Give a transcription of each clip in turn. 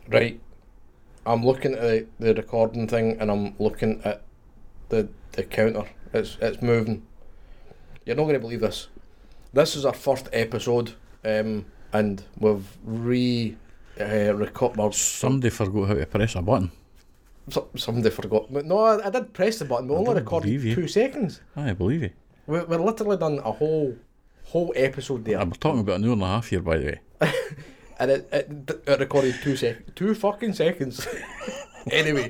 Right. I'm looking at the recording thing and I'm looking at the counter. It's moving. You're not going to believe this. This is our first episode, and we've recorded. Somebody forgot how to press a button. Somebody forgot. But no, I did press the button. We only recorded 2 seconds. I believe you. We're literally done a whole episode there. We're talking about an hour and a half here, by the way. And it recorded 2 seconds. 2 fucking seconds. Anyway,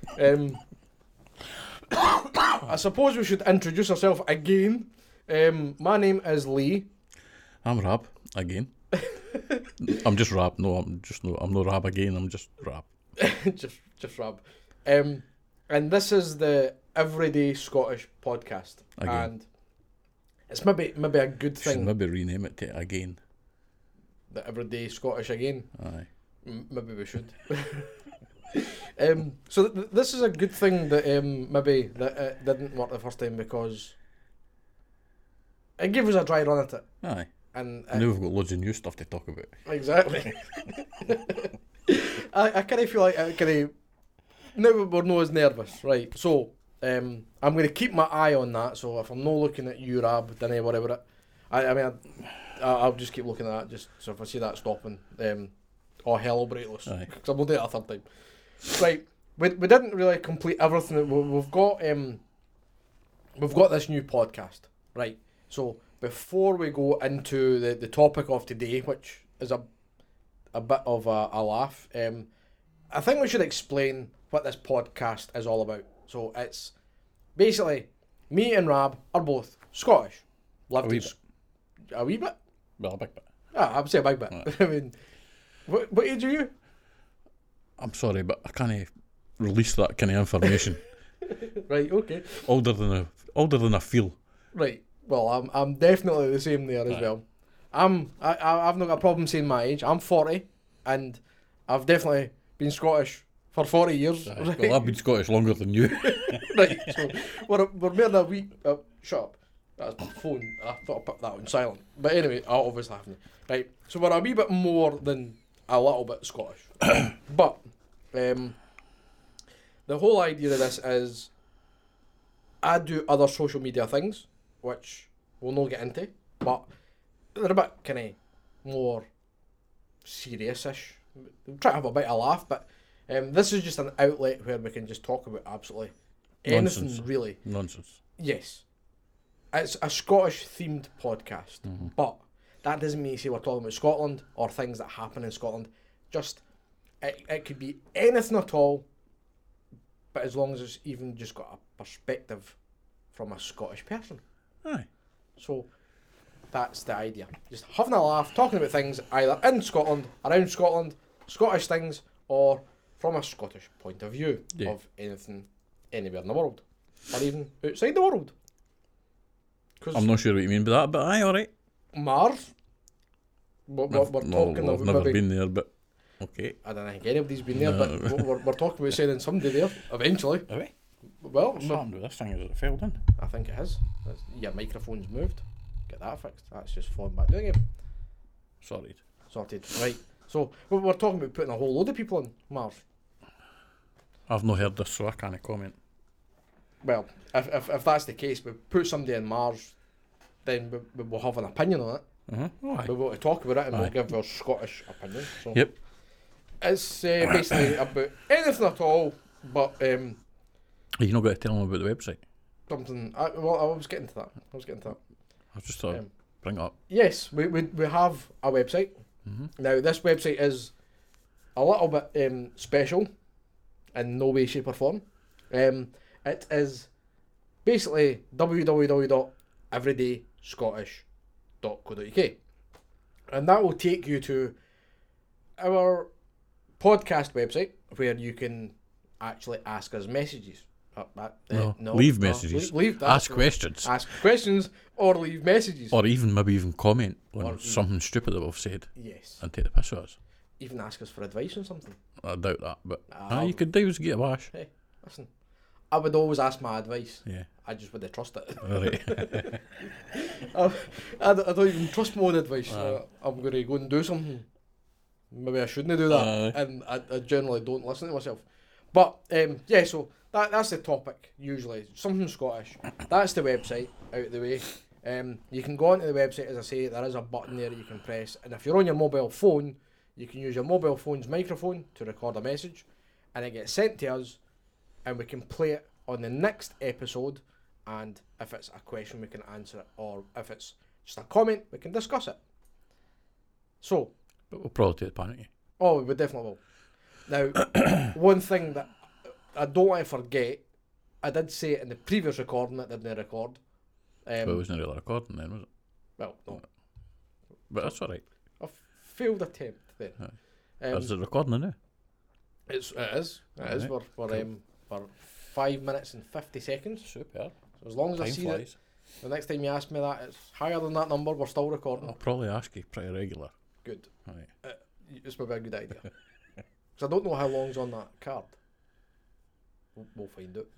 I suppose we should introduce ourselves again. My name is Lee. I'm Rab again. I'm just Rab. No, I'm not Rab again. I'm just Rab. just Rab. And this is the Everyday Scottish podcast. Again. And it's maybe a good thing. Should maybe rename it to Again. The Everyday Scottish again. Aye. Maybe we should. So this is a good thing that maybe that it didn't work the first time, because it gave us a dry run at it. Aye. And now we've got loads of new stuff to talk about. Exactly. I kind of feel like now we're not as nervous, right? So I'm going to keep my eye on that. So if I'm not looking at you, Rab, then worry about it. I'll just keep looking at that. Just so if I see that stopping, hell will break loose. Because I'm going to do it a third time. Right. We didn't really complete everything that we've got. We've got this new podcast, right? So before we go into the topic of today, which is a bit of a laugh, I think we should explain what this podcast is all about. So it's basically me and Rab are both Scottish. A wee bit. A wee bit? Well, a big bit. I would say a big bit. Right. I mean, what age are you? I'm sorry, but I can't release that kind of information. Right, okay. Older than I feel. Right. Well, I'm definitely the same there as Right. well. I've not got a problem saying my age. I'm 40, and I've definitely been Scottish for 40 years. Aye. Right? Well, I've been Scottish longer than you. Right. So we're more than a week. Shut up. That's my phone. I thought I put that on silent. But anyway, I obviously haven't. Right. So we're a wee bit more than a little bit Scottish. But the whole idea of this is I do other social media things, which we'll not get into, but they're a bit kind of more serious-ish. We'll try to have a bit of a laugh, but this is just an outlet where we can just talk about absolutely anything, Nonsense. really. Nonsense. Yes. It's a Scottish-themed podcast, Mm-hmm. but that doesn't mean say we're talking about Scotland or things that happen in Scotland. Just, it could be anything at all, but as long as it's even just got a perspective from a Scottish person. Aye. So, that's the idea. Just having a laugh, talking about things either in Scotland, around Scotland, Scottish things, or from a Scottish point of view of anything anywhere in the world, or even outside the world. I'm not sure what you mean by that, but aye, alright. Mars. We're talking I've about never maybe, been there, but okay. I don't think anybody's been there, No. but we're talking about sending somebody there eventually. Are we? Well, What's happened with this thing? Is it failed in? I think it is. Your microphone's moved. Get that fixed. That's just falling back down again. Sorted. Right. So we're talking about putting a whole load of people on Mars. I've not heard this, so I can't comment. Well, if that's the case, we put somebody on Mars, then we will have an opinion on it. Uh-huh. We will talk about it and we'll Aye. give our Scottish opinion. So Yep. it's basically about anything at all, but You not got to tell them about the website. something. I was getting to that. I just thought I'd bring it up. Yes, we have a website. Mm-hmm. Now, this website is a little bit special in no way, shape or form. It is basically www.everydayscottish.co.uk, and that will take you to our podcast website where you can actually ask us messages. Leave messages. Ask questions. Ask questions or leave messages. Or even comment on Or something stupid that we've said Yes. and take the piss out of us. Even ask us for advice on something. I doubt that, but you could do is get a bash. Hey, listen. I would always ask my advice. Yeah. I just wouldn't trust it. Alright. I don't even trust my own advice. So I'm going to go and do something. maybe I shouldn't do that, and I generally don't listen to myself. But yeah, so that's the topic usually. Something Scottish. That's the website out of the way. You can go onto the website, as I say. There is a button there that you can press, and if you're on your mobile phone, you can use your mobile phone's microphone to record a message, and it gets sent to us, and we can play it on the next episode. And if it's a question, we can answer it, or if it's just a comment, we can discuss it. So, But we'll probably take the penalty. oh, we definitely will. Now, one thing that I don't want to forget, I did say it in the previous recording that didn't record. But it wasn't really recording then, was it? Well, no. But that's alright. A failed attempt there. Is it recording now? It is. We're 5 minutes and 50 seconds. Super. So as long as I Time see flies. that, the next time you ask me that, it's higher than that number, we're still recording. I'll probably ask you pretty regular. Good. Right. It's maybe a good idea. Because I don't know how long's on that card. We'll find out.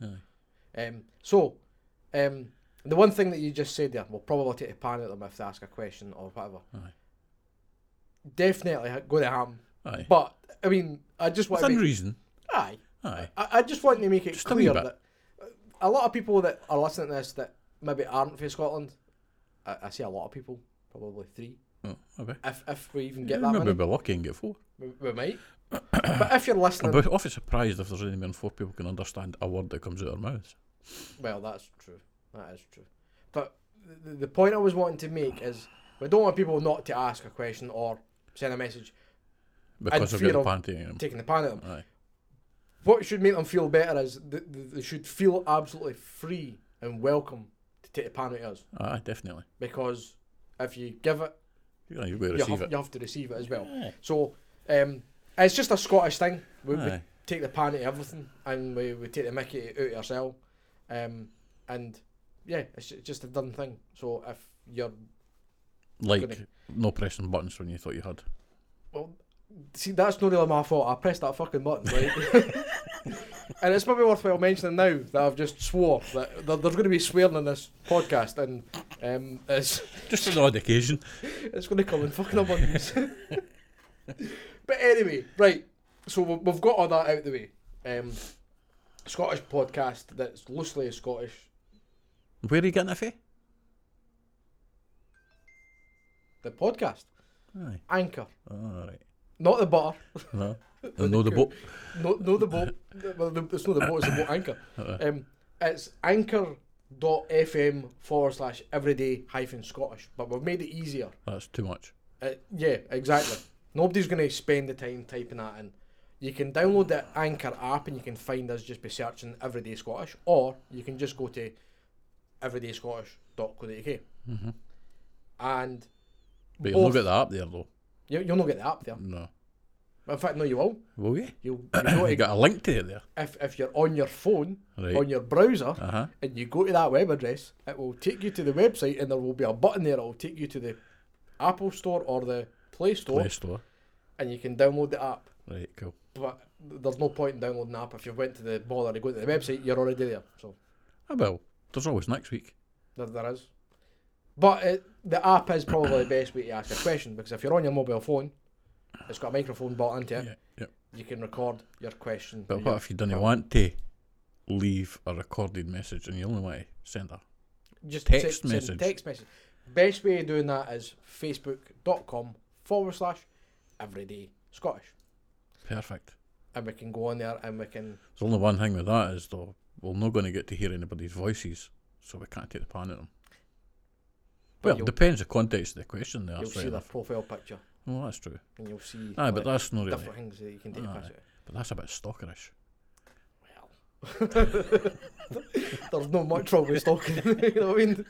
Aye. The one thing that you just said there, we'll probably take a pan at them if they ask a question or whatever. Aye. Definitely going to happen. Aye. But, I mean, I just want Within to make... reason. Aye. Aye. I just want to make it Just a wee clear bit. that a lot of people that are listening to this that maybe aren't from Scotland, I say a lot of people, probably 3, Oh, okay. if we even get Yeah, that maybe many. we'll be lucky and get 4. We might. But if you're listening... I'd be awfully surprised if there's any more than 4 people can understand a word that comes out of their mouths. Well, that's true. That is true. But the point I was wanting to make is we don't want people not to ask a question or send a message Because And I've got fear the of panty in them. taking the pan at them. Aye. What should make them feel better is they should feel absolutely free and welcome to take the pan at us. Aye, definitely. Because if you give it, Yeah, you've got to you receive have, it. you have to receive it as well. Aye. So it's just a Scottish thing. We Aye. take the pan at everything and we take the mickey out of ourselves. And yeah, it's just a done thing. So if you're... Like, Gonna- no pressing buttons when you thought you had. Well, see, that's not really my fault. I pressed that fucking button, right? And it's maybe worthwhile mentioning now that I've just swore that there's going to be swearing in this podcast, and it's Just an odd occasion. it's going to come in fucking abundance. But anyway, right. So we've got all that out of the way. Scottish podcast that's loosely Scottish. Where are you getting it from? The podcast Aye. Anchor, Alright. not the butter. No. No, the boat. No, the boat. Well, it's not the boat. It's the boat anchor. Aye. It's anchor.fm/everyday-Scottish, but we've made it easier. That's too much. Yeah, exactly. Nobody's going to spend the time typing that in. You can download the Anchor app and you can find us just by searching Everyday Scottish, or you can just go to everydayscottish.co.uk. Mm-hmm. And But you'll not get the app there, though. you'll not get the app there. No. In fact, no, you will. Will you? You'll know You got a link to it there. if you're on your phone, Right. on your browser, Uh-huh. and you go to that web address, it will take you to the website, and there will be a button there that will take you to the Apple Store or the Play Store, Play Store. and you can download the app. Right, cool. But there's no point in downloading the app if you went to the bother to go to the website. You're already there, so Ah, well, there's always next week. there is. But the app is probably the best way to ask a question, because if you're on your mobile phone, it's got a microphone built into it. Yeah, yeah. You can record your question. But what if you didn't want to leave a recorded message and you only want to send a... Just Text send message. Text message. Best way of doing that is facebook.com/everyday Scottish. Perfect. And we can go on there and we can... There's only one thing with that is, though, we're not going to get to hear anybody's voices, so we can't take the pan at them. Well, you'll- depends the context of the question there. You'll That's right see their enough. profile picture, Well, that's true. and you'll see Aye, but that's not really... different things that you can take a Aye. picture of. But that's a bit stalkerish. There's not much wrong with stalking, you know what I mean?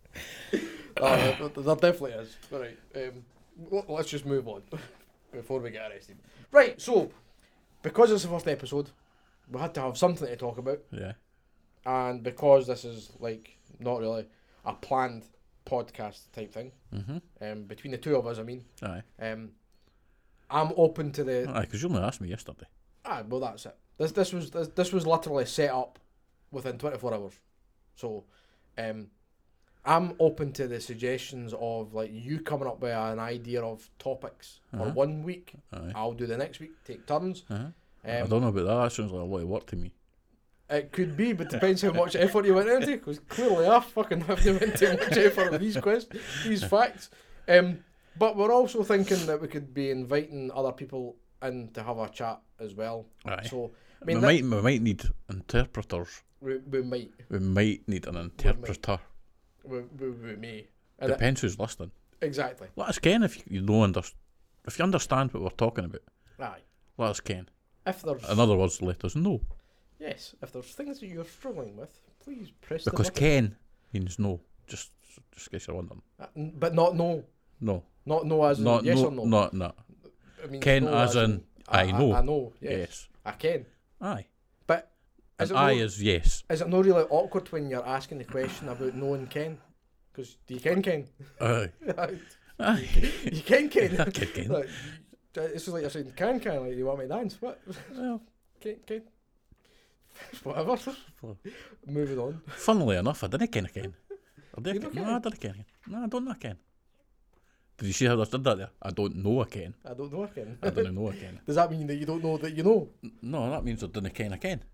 There definitely is. Right, let's just move on before we get arrested. Right, so, because it's the first episode, we had to have something to talk about, Yeah. and because this is, like, not really a planned podcast type thing, Mm-hmm. between the two of us, I mean, Aye. I'm open to the... Aye, because you only asked me yesterday. Well, that's it. This was literally set up within 24 hours. So, I I'm open to the suggestions of like you coming up with an idea of topics for 1 week. Aye. I'll do the next week. Take turns. I don't know about that. That sounds like a lot of work to me. It could be, but depends how much effort you went into. Because clearly, I fucking haven't went too much effort on these facts. But we're also thinking that we could be inviting other people in to have a chat as well. Aye. So I we mean, might need interpreters. we might. We might need an interpreter. We may. And Depends who's listening. Exactly. Let us ken if you know if you understand what we're talking about. Aye. Let us ken. If there's In other words, let us know. yes, if there's things that you're struggling with, please press Because the button. ken means no. Just in case you're wondering. But not no. No. Not no as in Not yes no. or no. No. I mean, Ken no as in I know. I know. Yes. Yes. I can. Aye. But And it I no, is yes. is it not really awkward when you're asking the question about knowing Ken? Because do you Ken? Aye. Aye. You Ken? I can ken. Like, it's just like you're saying Can, like you want me to dance? What? Well, Ken? Whatever. Moving on. funnily enough, I didn't ken. I did You don't ken. ken? No, I didn't ken. No, I don't know ken. Did you see how I did that there? I don't know a ken. I don't know Ken. I don't know a ken. Does that mean that you don't know that you know? No, that means I didn't ken a ken.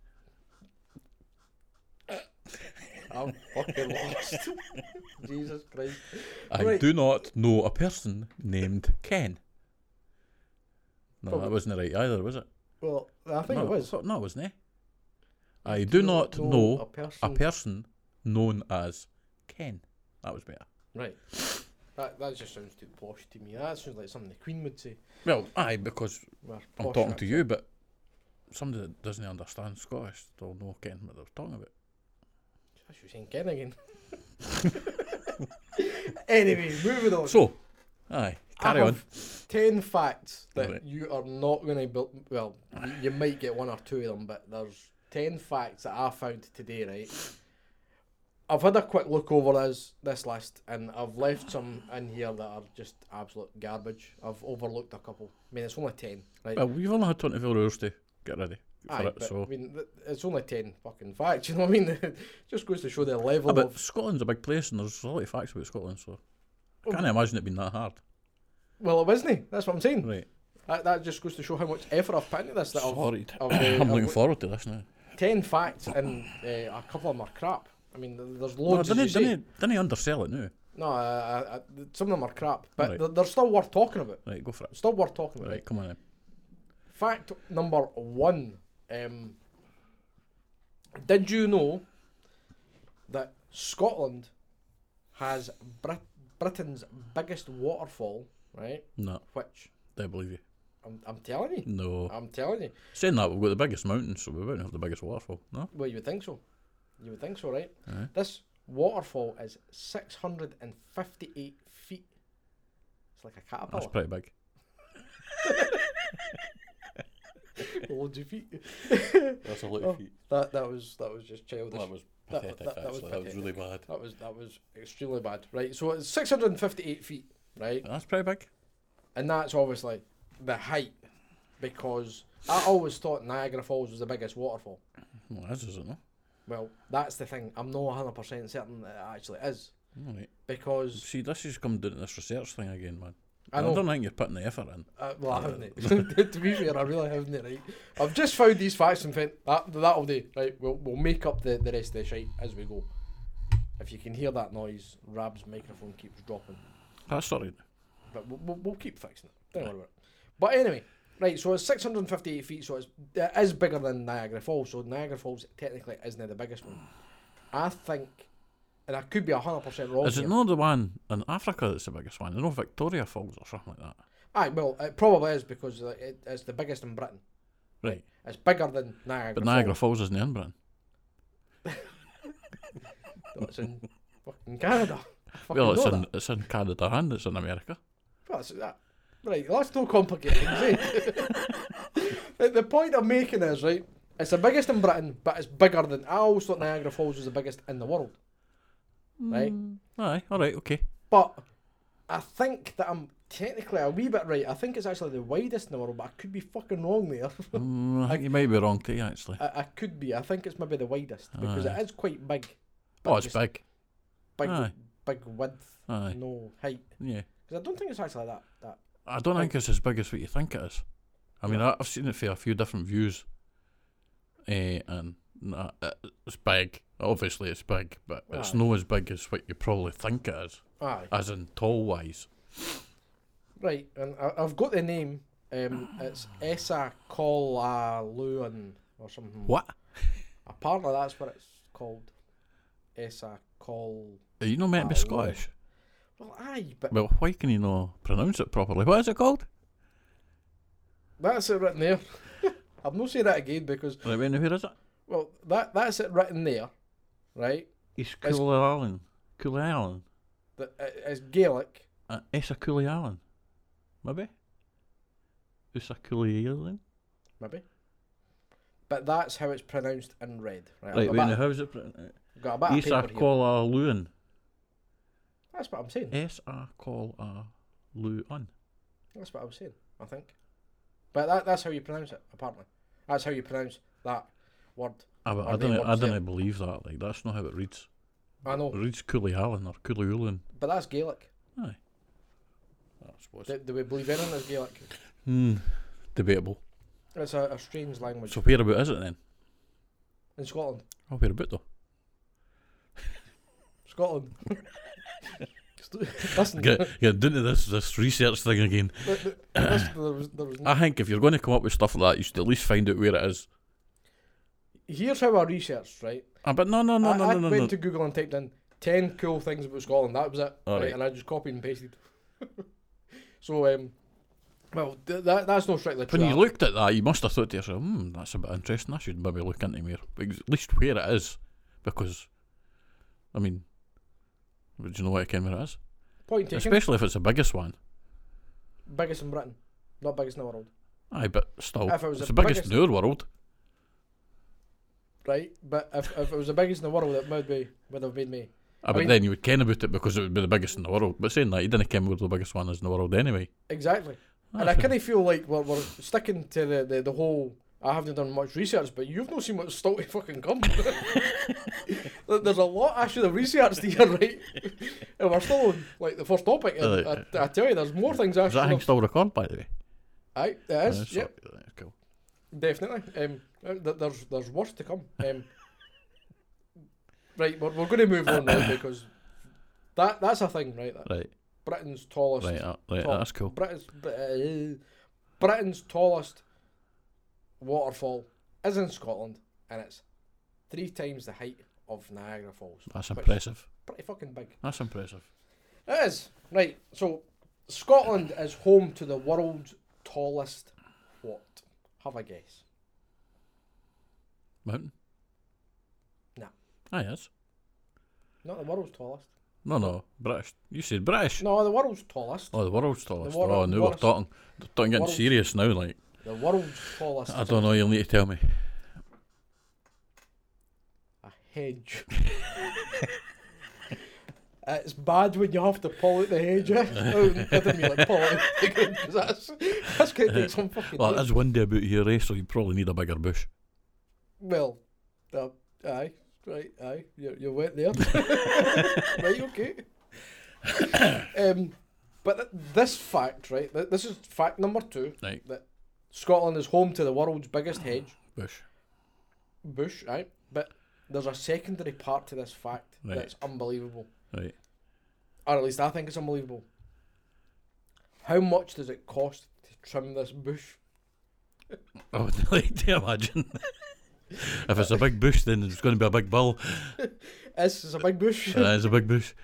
I'm fucking lost. Jesus Christ. I Right. do not know a person named Ken. No, Probably- that wasn't right either, was it? Well, I think no, it was. No, it wasn't. I do not know a person. a person known as Ken. That was better. Right. That just sounds too posh to me. That sounds like something the Queen would say. Well, aye, because We're I'm posh talking to you, but somebody that doesn't understand Scottish don't know Ken what they're talking about. I should saying Ken again. Anyway, moving on. So, aye, carry I on. have 10 facts that Right. you are not going to well, you might get one or two of them, but there's 10 facts that I found today, right? I've had a quick look over this list, and I've left some in here that are just absolute garbage. I've overlooked a couple. I mean, it's only 10, right? Well, we've only had 24 hours to get ready for Aye, it, but, so. I mean, it's only 10 fucking facts, you know what I mean? It just goes to show the level Ah, but of... Scotland's a big place, and there's a lot of facts about Scotland, so I Oh. can't imagine it being that hard. Well, it wasn't. That's what I'm saying. Right. That just goes to show how much effort I've put into this. That Sorry. I've, I'm looking I've- forward to this now. 10 facts, and a couple of them are crap. I mean, there's No, loads. as you say. didn't undersell it now. No, some of them are crap, but Right. they're still worth talking about. Right, go for it. Still worth talking about. Right, come on then. Fact number 1. Did you know that Scotland has Britain's biggest waterfall, right? No, Which, I believe you. I'm telling you. No. I'm telling you. Saying that, we've got the biggest mountain, so we won't have the biggest waterfall. No? Well, you would think so. You would think so, right? Aye. This waterfall is 658 feet. It's like a caterpillar. That's pretty big. Loads of feet. That's a lot of That was just childish. That was That- pathetic, that was actually. That was pathetic. really bad. That was extremely bad. Right, so it's 658 feet, right? That's pretty big. And that's obviously the height, because I always thought Niagara Falls was the biggest waterfall. Well, this isn't, no? Well, that's the thing. I'm not 100% certain that it actually is, Alright. because See, this is come down to this research thing again, man. I I know. don't think you're putting the effort in. Well, I haven't. To be fair, I really haven't. Right, I've just found these facts and think that'll do. Right, we'll make up the rest of the shite as we go. If you can hear that noise, Rab's microphone keeps dropping, That's alright. but we'll keep fixing it. Don't worry about it. But anyway, right. So it's 658 feet. So it is bigger than Niagara Falls. So Niagara Falls technically isn't the biggest one. I think, and I could be 100% wrong. Is it here. not the one in Africa that's the biggest one? There's no Victoria Falls or something like that. Aye, well, it probably is, because it's the biggest in Britain. Right. It's bigger than Niagara. But Niagara Falls isn't in Britain. No, it's in fucking Canada. I fucking Well, know that. it's in Canada and it's in America. Well, that's that. Right, let's not complicate things, eh? The point I'm making is, right, it's the biggest in Britain, but it's bigger than... I always thought Niagara Falls was the biggest in the world, right? Aye, alright, okay. But I think that I'm technically a wee bit right. I think it's actually the widest in the world, but I could be fucking wrong there. I think you might be wrong too, actually. I could be. I think it's maybe the widest, because Aye. it is quite big. Oh, it's big. Big, Aye. big width, Aye. no height. Yeah. Because I don't think it's actually that. I don't think it's as big as what you think it is. I mean, I've seen it for a few different views. And it's big. Obviously, it's big, but it's Aye. not as big as what you probably think it is, Aye. as in tall wise. Right, and I've got the name. It's Essa Colaluan or something. What? Apparently that's what it's called. Essa Col. Are you not meant to be Scottish? Well, aye, but Well, why can you not pronounce it properly? What is it called? that's it written there. I've not said that again because, Right, where is it? well, that's it written there, right? East It's- Cooley Island. It's Gaelic. Essa Cooley Island. Maybe? Essa Cooley Island? Maybe. But that's how it's pronounced in red. Right, Right, I've wait, got, how's it? got a bit of Essa paper here. Cooley That's what I'm saying. Essa Cooley. That's what I was saying, I think. But that's how you pronounce it, apparently. That's how you pronounce that word. I Or the words there. don't believe that. Like, that's not how it reads. I know, It reads Cooley Island or Cooley Ulan. but that's Gaelic. Aye. I suppose. Do we believe anything is Gaelic? Debatable. It's a strange language. So whereabout is it then? In Scotland. Oh, whereabout though? Scotland. Listen, Get into this research thing again. listen, there was I think if you're going to come up with stuff like that, you should at least find out where it is. Here's how I researched, right? But no. I went to Google and typed in 10 cool things about Scotland. That was it. Alright. And I just copied and pasted. So, well, that's no strictly true. When you looked at that, you must have thought to yourself, that's a bit interesting. I should maybe look into more. But at least where it is. Because, I mean, would you know what where it is? Point taken. Especially if it's the biggest one. Biggest in Britain, not biggest in the world. Aye, but still, If it was it's the the biggest biggest- in our world. Right? But if it was the biggest in the world, it would have made me. But mean- then you would ken about it because it would be the biggest in the world. But saying that, you didn't ken where the biggest one is in the world anyway. Exactly. And I That's kind of feel like we're sticking to the whole. I haven't done much research, but you've not seen what's still to fucking come. There's a lot I should have researched here, right? And we're still on like the first topic. And I tell you, there's more things I Is should that thing have. still record, by the way? Aye, it is. That's Yep, cool. definitely. There's worse to come. Right, we're going to move on now because that's a thing, right? Right, Britain's tallest. right, Top. that's cool. Britain's tallest waterfall is in Scotland, and it's 3 times the height of Niagara Falls. That's which is impressive. Pretty fucking big. That's impressive. It is. Right, so Scotland is home to the world's tallest what? Have a guess. Mountain? Nah. Aye, yes. Not the world's tallest. No, British. You said British. No, the world's tallest. Oh, the world's tallest. The world- Oh, now we're world's- talking getting world's- serious now. Like, The world's tallest. I is don't know. You'll need to tell me. a hedge. It's bad when you have to pull out the hedge. I didn't mean like pull it out because that's going to take some fucking Well, time. it's windy about here, eh? So you probably need a bigger bush. Well, aye, right, aye, you went there. Right, okay. But this fact, right, this is fact number 2, Right, that Scotland is home to the world's biggest hedge, bush. right? But there's a secondary part to this fact Right. that's unbelievable. Right. Or at least I think it's unbelievable. How much does it cost to trim this bush? I would like to imagine. If it's a big bush, then it's going to be a big bill. This is a big bush. It's a big bush.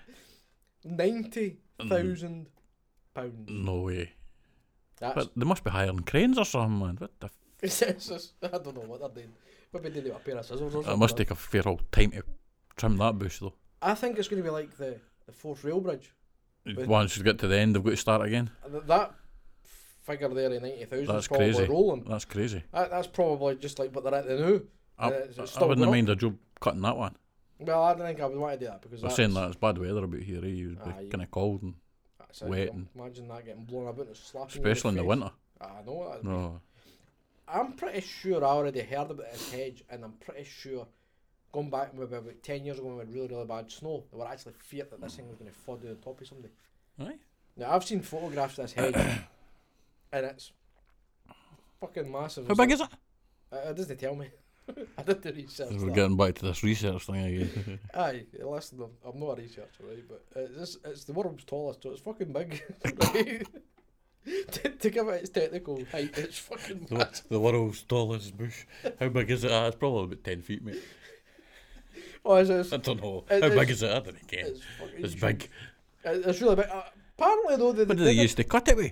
£90,000. No way. That's But they must be hiring cranes or something, man. What the I don't know what they're doing. Maybe they do a pair of scissors or something. It must take a fair old time to trim that bush, though. I think it's going to be like the Forth Rail Bridge. Once you get to the end, they've got to start again. That figure there of 90,000 is That's probably crazy. rolling. That's crazy. That's probably just like what they're at the now. I It's wouldn't going up. mind a job cutting that one. Well, I don't think I would want to do that because They're saying that it's bad weather about here, eh? You would Aye. be kind of cold, and that's it. wet and- Imagine that getting blown about and slapping especially in you the in the winter. face. I know that. No. I'm pretty sure I already heard about this hedge, and I'm pretty sure going back maybe about 10 years ago when we had really, really bad snow, they were actually feared that this thing was going to fall down the top of somebody. Right. Now, I've seen photographs of this hedge, and it's fucking massive. How big is it? It doesn't tell me. I did the research. We're that. getting back to this research thing again. Aye, listen, I'm not a researcher, right? But it's the world's tallest, so it's fucking big. Right? to give it its technical height, it's fucking massive. The world's tallest bush. How big is it? It's probably about 10 feet, mate. Oh, it's I don't know. How big is it? I don't care. It's big. It's really big. Apparently, though, What did they used to cut it with?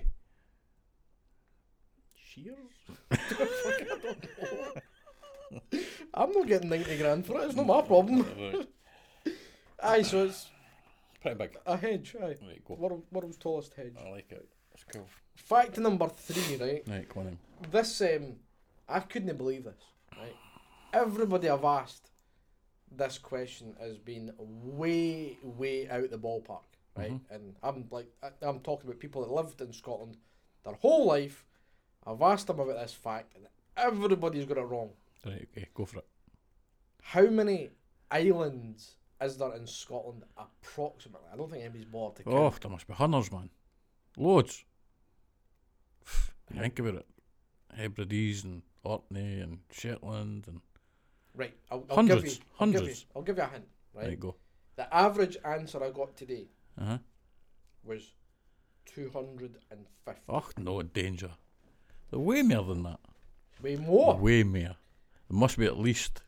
Shears? Fuck, I don't know. I'm not getting 90 grand for it. It's not my problem. Aye, so it's pretty big. A hedge. Aye. Right, go. World's tallest hedge. I like it. It's cool. Fact number 3, right? Right, go on then. This, I couldn't believe this, right? Everybody I've asked this question has been way, way out the ballpark, right? Mm-hmm. And I'm talking about people that lived in Scotland their whole life. I've asked them about this fact, and everybody's got it wrong. Right, okay, go for it. How many islands is there in Scotland approximately? I don't think anybody's bothered to count. Oh, there must be hundreds, man. Loads. Think about it. Hebrides and Orkney and Shetland and Right, I'll hundreds. give you, Hundreds. I'll give you a hint, right? Right, go. The average answer I got today Uh-huh. was 250. Oh, no, danger. They're way more than that. Way more. Way more. There must be at least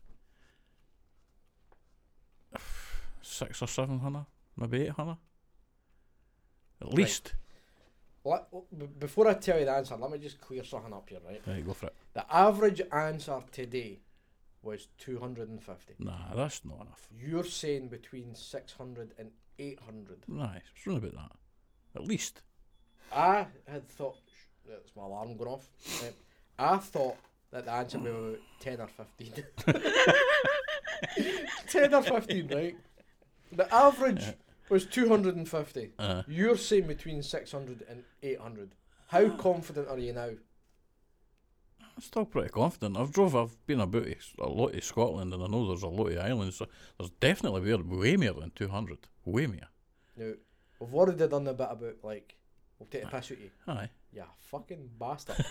600 or 700, maybe 800. At least. Before I tell you the answer, let me just clear something up here, right? Right, go for it. The average answer today was 250. Nah, that's not enough. You're saying between 600 and 800. Nah, it's really about that. At least. I had thought, that's my alarm going off. I thought that the answer would be about 10 or 15. 10 or 15, right? The average was 250. You're saying between 600 and 800. How confident are you now? I'm still pretty confident. I've been about a lot of Scotland, and I know there's a lot of islands, so there's definitely way more than 200. Way more. Now, we've already done a bit about, like, we'll take a piss at you. Aye. Yeah, fucking bastard.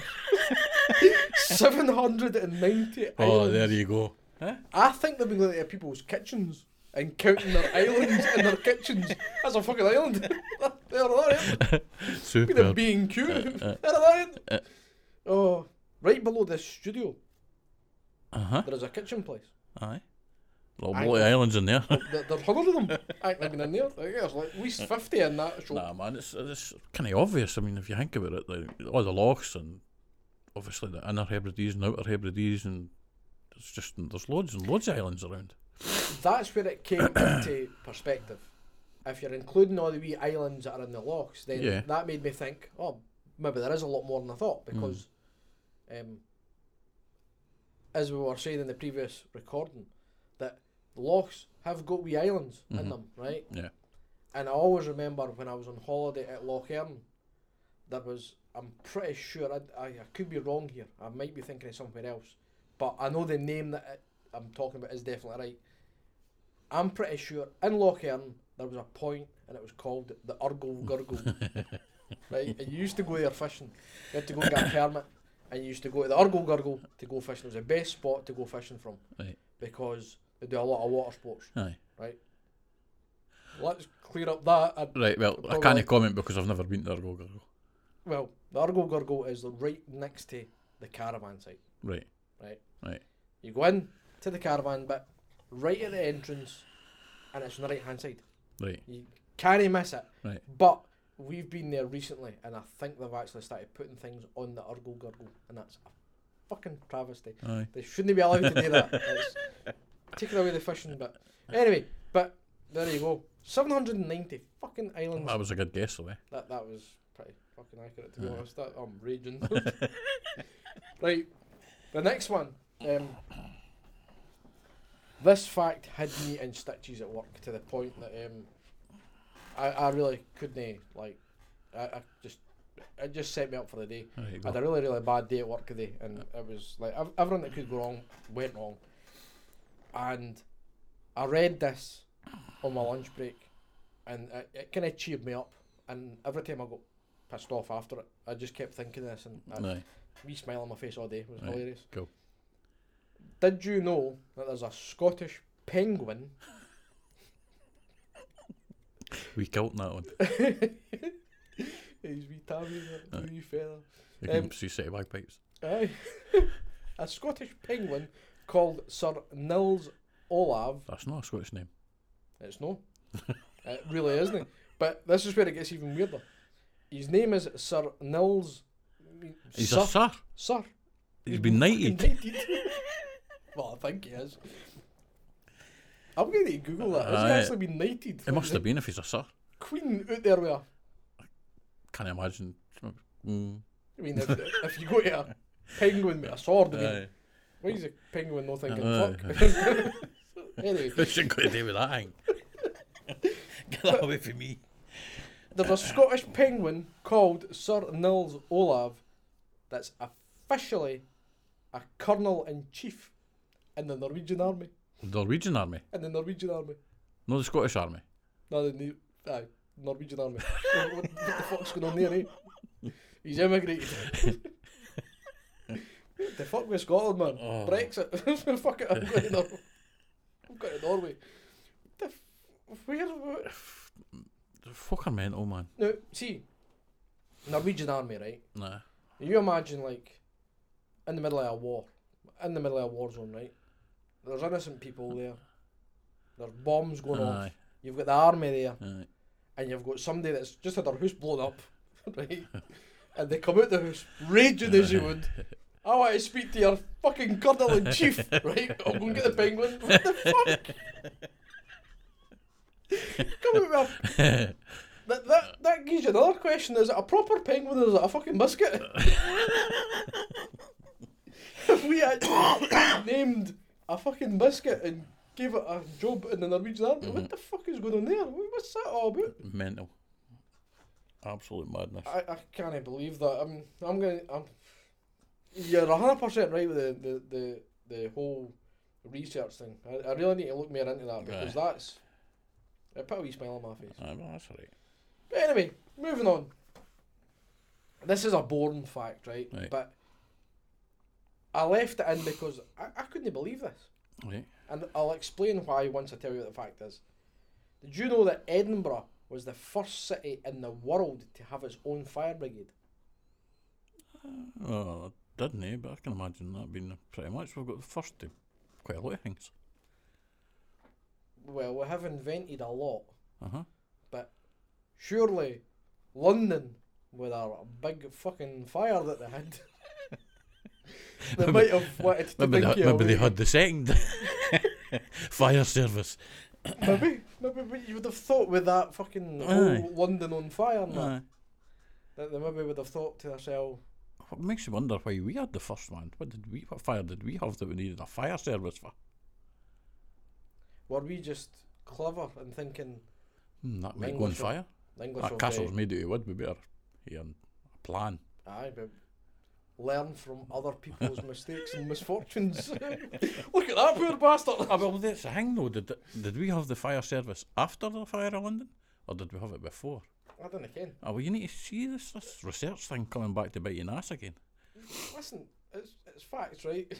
790 islands. Oh, there you go. Huh? I think they've been going to people's kitchens and counting their islands in their kitchens. That's a fucking island. There it is. Super. Been a B&Q. There it is. Oh, right below this studio, Uh-huh. there is a kitchen place. Aye. A lot of islands in there. There's 100 of them. I ain't been in there. There's like at least 50 in that show. Nah, man, it's kind of obvious. I mean, if you think about it, all the lochs and obviously the inner Hebrides and outer Hebrides, and there's loads and loads of islands around. That's where it came into perspective. If you're including all the wee islands that are in the lochs, then that made me think, oh, maybe there is a lot more than I thought, because as we were saying in the previous recording, that lochs have got wee islands in them, right? Yeah. And I always remember when I was on holiday at Loch Earn, there was, I'm pretty sure, I could be wrong here, I might be thinking of somewhere else, but I know the name that I'm talking about is definitely right. I'm pretty sure in Loch Earn there was a point and it was called the Urgle Gurgle. Right? And you used to go there fishing. You had to go and get a permit, and you used to go to the Urgle Gurgle to go fishing. It was the best spot to go fishing from. Right. Because they do a lot of water sports. Aye. Right? Let's clear up that. Right, well, I can't comment because I've never been to Urgle Gurgle. Well, the Urgle Gurgle is right next to the caravan site. Right. Right? Right. You go in to the caravan bit, right at the entrance, and it's on the right hand side. Right. You can't miss it. Right. But we've been there recently, and I think they've actually started putting things on the Urgle Gurgle, and that's a fucking travesty. Aye. They shouldn't be allowed to do that. It's taking away the fishing bit. Anyway, but there you go. 790 fucking islands. That was a good guess, though, eh? That was pretty fucking accurate, to be honest. I'm raging. Right. The next one. This fact had me in stitches at work to the point that I really couldn't, like, it just set me up for the day. I had a really, really bad day at work today, and it was like everything that could go wrong went wrong. And I read this on my lunch break, and it kind of cheered me up. And every time I got pissed off after it, I just kept thinking this, and Aye. wee smile on my face all day. It was Right. hilarious. Cool. Did you know that there's a Scottish penguin? We killed that one. He's wee tabby, that wee feather. You can see set of bagpipes. Aye. A Scottish penguin called Sir Nils Olav. That's not a Scottish name. It's no. It really isn't. But this is where it gets even weirder. His name is Sir Nils. He's a sir. Sir. He's been knighted. Fucking knighted. Well, I think he is. I'm going to Google that. Has he actually been knighted? It must have been if he's a sir. Queen out there with a... Can't imagine. I mean, if you go to a penguin with a sword, I mean, Aye. why is a penguin not thinking Aye. fuck? Anyway, What's it got to do with that thing? Get that away from me. there's a Scottish penguin called Sir Nils Olav that's officially a colonel-in-chief in the Norwegian army. The Norwegian army? In the Norwegian army. No, the Scottish army. No, the Norwegian army. what the fuck's going on there, eh? He's immigrated. What the fuck with Scotland, man? Oh. Brexit. Fuck it, I'm going to Norway. I'm going to Norway. Where? The fuck are mental, man. Now, see, Norwegian army, right? Nah. You imagine, like, in the middle of a war, zone, right? There's innocent people there. There's bombs going off. Aye. You've got the army there, Aye. and you've got somebody that's just had their house blown up, right? And they come out the house raging as you would. I want to speak to your fucking colonel-in-chief, right? I'll go and get the penguin. What the fuck? Come out with a... That gives you another question. Is it a proper penguin or is it a fucking biscuit? If we actually named a fucking biscuit and gave it a job in the Norwegian army, what the fuck is going on there? What's that all about? Mental. Absolute madness. I can't believe that. You're 100% right with the whole research thing. I really need to look more into that because that's... It put a wee smile on my face. Aye, well, that's alright. But anyway, moving on. This is a boring fact, right? But I left it in because I couldn't believe this. Right. And I'll explain why once I tell you what the fact is. Did you know that Edinburgh was the first city in the world to have its own fire brigade? Well, I didn't, but I can imagine that being pretty much. We've got the first to quite a lot of things. Well, we have invented a lot, Uh-huh. but surely London, with a big fucking fire that they had, they might have wanted to think Maybe they had the second fire service. Maybe you would have thought with that fucking whole London on fire and that, that they maybe would have thought to themselves. What makes you wonder why we had the first one? What fire did we have that we needed a fire service for? Were we just clever and thinking That might go on fire. That castle's made out of wood, we better hear a plan. Aye, but learn from other people's mistakes and misfortunes. Look at that poor bastard. Well, that's the thing though. Did we have the fire service after the fire of London? Or did we have it before? I don't know, Ken. Well, you need to see this research thing coming back to bite your ass again. Listen, it's facts, right?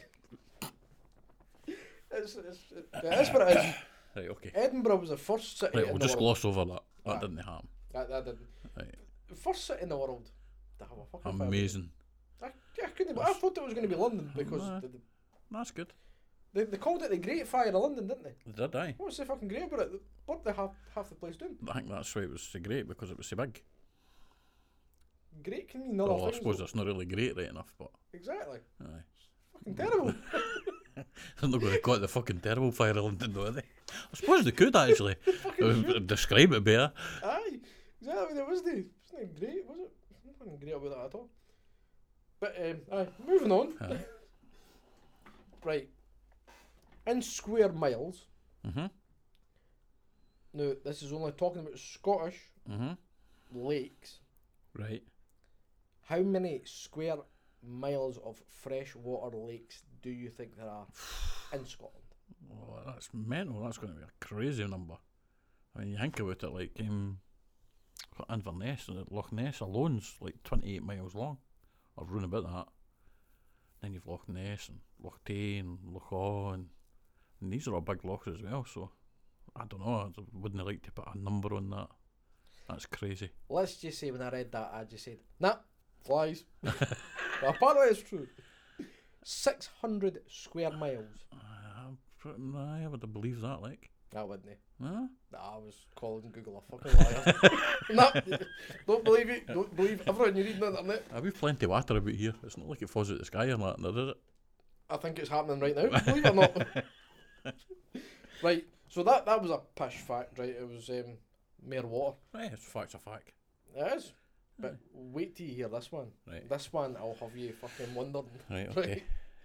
It is what it is. Right, okay. Edinburgh was the first city Right, in we'll the just world. gloss over that. That didn't happen. That didn't. Right. First city in the world to have a fucking fire. Amazing. I couldn't. I thought it was going to be London because That's good. they called it the Great Fire of London, didn't they? They did, aye. What's so fucking great about it? What they half the place doing? I think that's why it was so great, because it was so big. Great can mean other Well, I things. suppose it's not really great right enough, but... Exactly. Aye. Fucking terrible. They're not going to call it the fucking terrible fire of London, though, are they? I suppose they could, actually. Describe it better. Aye. Exactly. It wasn't great, was it? Nothing great about that at all. But aye, moving on. Right. In square miles. Mm-hmm. Now, this is only talking about Scottish lakes. Right. How many square miles of freshwater lakes do you think there are in Scotland? Oh, that's mental. That's going to be a crazy number. I mean, you think about it, like Inverness, Loch Ness alone's like 28 miles long, or round about that. Then you've Loch Ness and Loch Tay and Loch Awe, and these are all big lochs as well. So I don't know. I wouldn't like to put a number on that. That's crazy. Let's just say when I read that, I just said, nah, flies. But apparently it's true. 600 square miles. I would believe that, like. I wouldn't. Huh? Nah, I was calling Google a fucking liar. Nah, don't believe it. Don't believe everything you read on the internet. We've plenty of water about here. It's not like it falls out the sky or nothing, is it? I think it's happening right now, believe it or not. Right, so that was a pish fact, right? It was mere water. Right, it's fact's a fact. It is. But wait till you hear this one. Right. This one I'll have you fucking wondering. Right, okay.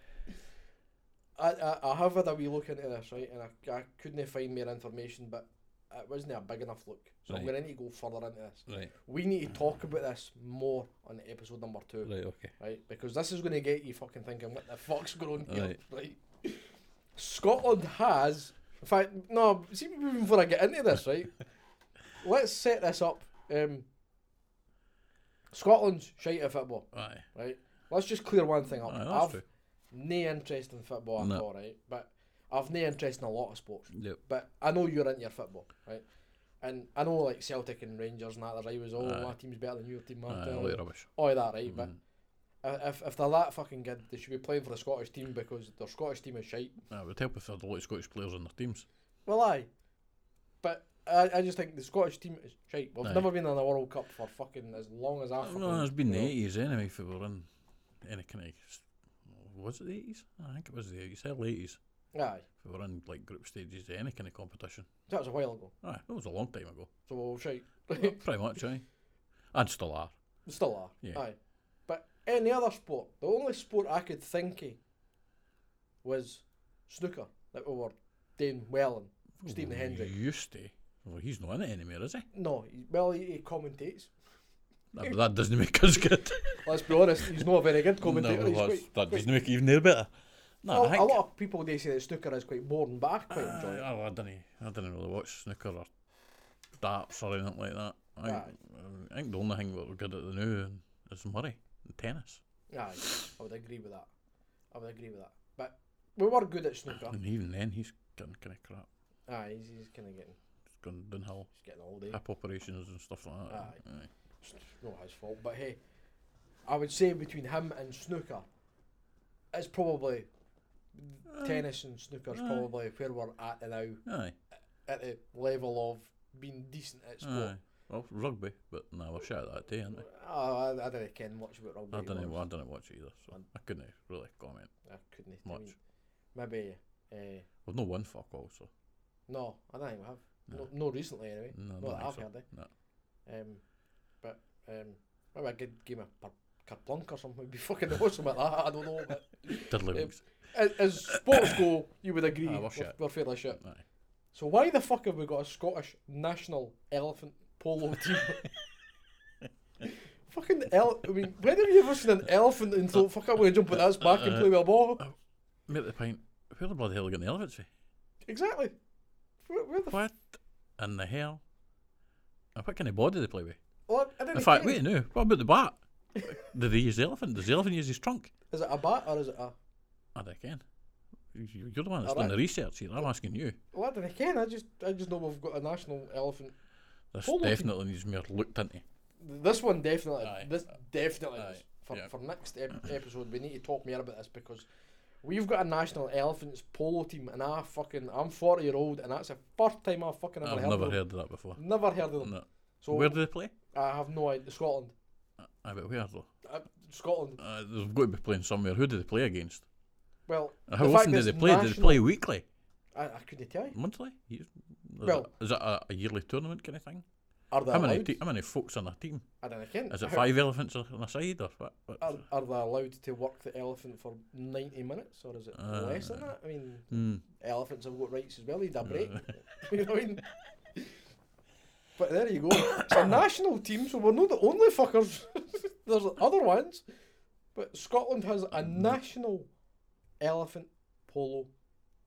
I have had a wee look into this, right, and I couldn't find more information, but it wasn't a big enough look. So I'm Right. going to need to go further into this. Right. We need to talk about this more on episode number 2. Right, okay. Right, because this is going to get you fucking thinking, what the fuck's going on here, Right. right? Scotland has, in fact, no, see, even before I get into this, right, let's set this up. Scotland's shite at football, Aye. right? Let's just clear one thing up. Aye, that's I've true. no interest in football at No. all, right? But I've no interest in a lot of sports. Yep. But I know you're into your football, right? And I know like Celtic and Rangers and that, there's always, Aye. my team's better than your team, Aye, man. a lot of rubbish. All of that, right? But Mm. if they're that fucking good, they should be playing for the Scottish team because their Scottish team is shite. It would help if there had a lot of Scottish players on their teams. Well, aye. But I just think the Scottish team is shite. We've Aye. never been in a World Cup for fucking as long as I fucking... No, it's been the know. 80s anyway, if we were in any kind of... Was it the 80s? I think it was the 80s, early 80s. Aye. If we were in like group stages of any kind of competition. That was a while ago. Aye, that was a long time ago. So we're shite. Well, pretty much, aye. And still are. Still are. Yeah. Aye. But any other sport, the only sport I could think of was snooker that we were doing well in. Stephen Hendry. Used to. Well, he's not in it anymore, is he? No, he commentates. But that doesn't make us good. Let's be honest, he's not a very good commentator. No, He's that quite, doesn't make it even no better. No, well, I think... a lot of people, they say that snooker is quite boring, but I quite enjoy it. I didn't really watch snooker or darts or anything like that. I think the only thing that we're good at the new is Murray and tennis. Aye, I would agree with that. But we were good at snooker. And even then, he's getting kind of crap. Aye, he's kind of getting... He's gone downhill. He's getting old, eh? Hip operations and stuff like that. Aye. It's not his fault, but hey, I would say between him and snooker, it's probably tennis and snooker's Aye. probably where we're at now, Aye. at the level of being decent at sport. Aye. Well, rugby, but no, we're shit at that too, aren't we? I didn't care much about rugby. I to be didn't honest. watch it either, so I couldn't really comment I couldn't. I much. mean, maybe. We've no won fuck all, so No, I don't think we have. No. No, recently anyway. no, Not don't that think I've so. heard, No. But maybe a good game of Kerplunk or something would be fucking awesome like that. I don't know. But Tiddlywinks. as sports go, you would agree We're shit. we're fairly shit. Aye. So why the fuck have we got a Scottish national elephant polo team? Fucking I mean, when have you ever seen an elephant and thought, fuck, I'm going to jump on this back and play with a ball? Mate, the point. Where the bloody hell are getting the elephants from? Exactly. Where the What in the hell? And what kind of body do they play with? well, I didn't In fact, get wait, it. no. What about the bat? Do they use the elephant? Does the elephant use his trunk? Is it a bat or is it a... I don't can. You're the one that's Alright. done the research here. I'm asking you. Well, I didn't ken. I just know we've got a national elephant. This Polo team. definitely needs more looked into. This one definitely. Aye. This definitely Aye. is. For, Yeah. for next episode, we need to talk more about this because we've got a national elephants polo team, and I'm 40-year-old, and that's the first time I've fucking ever I've heard never of them. heard of that before. Never heard of them. No. So Where do they play? I have no idea. Scotland. I bet where though? Scotland. They've got to be playing somewhere. Who do they play against? Well, How the fact often do it's they play? Do they national- play weekly? I couldn't tell you. Monthly? Well- Is it a yearly tournament kind of thing? Are they How many, allowed? how many folks on a team? I don't know. Is it 5 elephants on a side or what? Are they allowed to work the elephant for 90 minutes, or is it less than that? I mean, elephants have got rights as well. They need a break. You know what I mean? But there you go. It's a national team, so we're not the only fuckers. There's other ones. But Scotland has a national elephant polo team.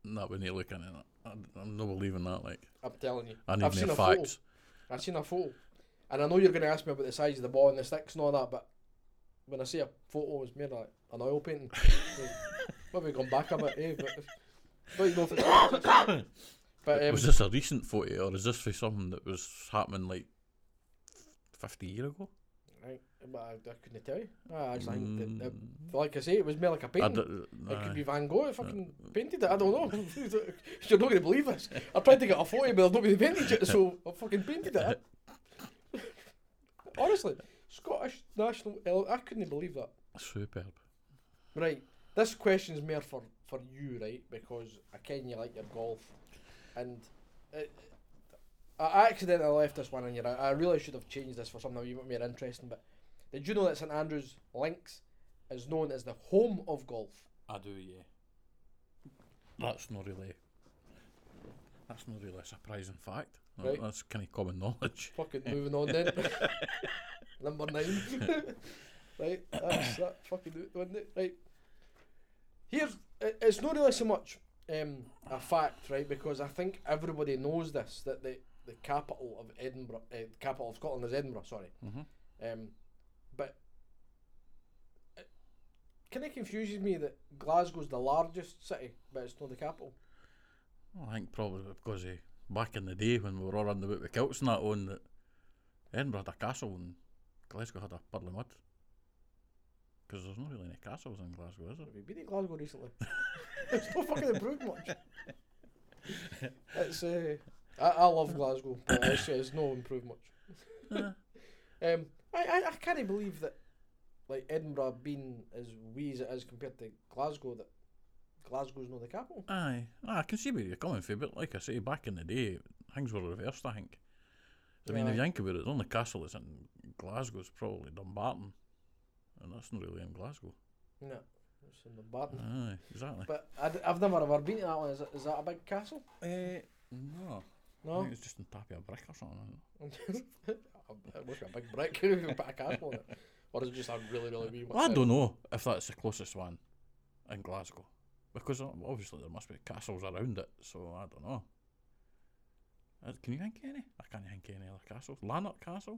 Not when you're looking at it. I'm not believing that. Like, I'm telling you. I need I've seen more a photo. facts. I've seen a photo. And I know you're going to ask me about the size of the ball and the sticks and all that, but when I see a photo, it's more like an oil painting. Maybe gone back a bit, eh? But don't you know if it's... But, Was this a recent photo, or is this for something that was happening like 50 years ago? Right, but I couldn't tell you. I just think that, like I say, it was more like a painting. It could be Van Gogh that fucking painted it. I don't know. You're not going to believe this. I tried to get a photo, but nobody painted it, so I fucking painted it. Honestly, Scottish national. I couldn't believe that. Superb. Right, this question's more for you, right? Because I ken you like your golf, and I accidentally left this one in here. I really should have changed this for something a wee bit more interesting. But did you know that St Andrews Links is known as the home of golf? I do, yeah. That's not really a surprising fact. Right. That's kind of common knowledge. Fucking moving on then. Number 9. Right, that's that fucking one. Right. Here's, it's not really so much a fact, right? Because I think everybody knows this, that the capital of Edinburgh, capital of Scotland is Edinburgh. Sorry. Mm-hmm. But it kind of confuses me that Glasgow's the largest city, but it's not the capital. Well, I think probably because back in the day when we were all running about with kilts and that on, that Edinburgh had a castle and Glasgow had a puddle of mud. Because there's not really any castles in Glasgow, is there? Have you been to Glasgow recently? It's not fucking improved much. It's I love Glasgow, but it's no improved much. I can't believe that, like, Edinburgh being as wee as it is compared to Glasgow, that Glasgow's not the capital. Aye, I can see where you're coming from, but like I say, back in the day, things were reversed, I think. I mean, if you think about it, the only castle that's in Glasgow is probably Dumbarton, and that's not really in Glasgow. No, it's in Dumbarton. Aye, exactly. But I've never ever been to that one. Is that a big castle? No. I No. think it's just on top of a brick or something. It must be a big brick if you put a castle on it. Or is it just a really, really wee one? Well, I don't know if that's the closest one in Glasgow. Because obviously there must be castles around it, so I don't know. Can you think of any? I can't think of any other castles. Lanark Castle?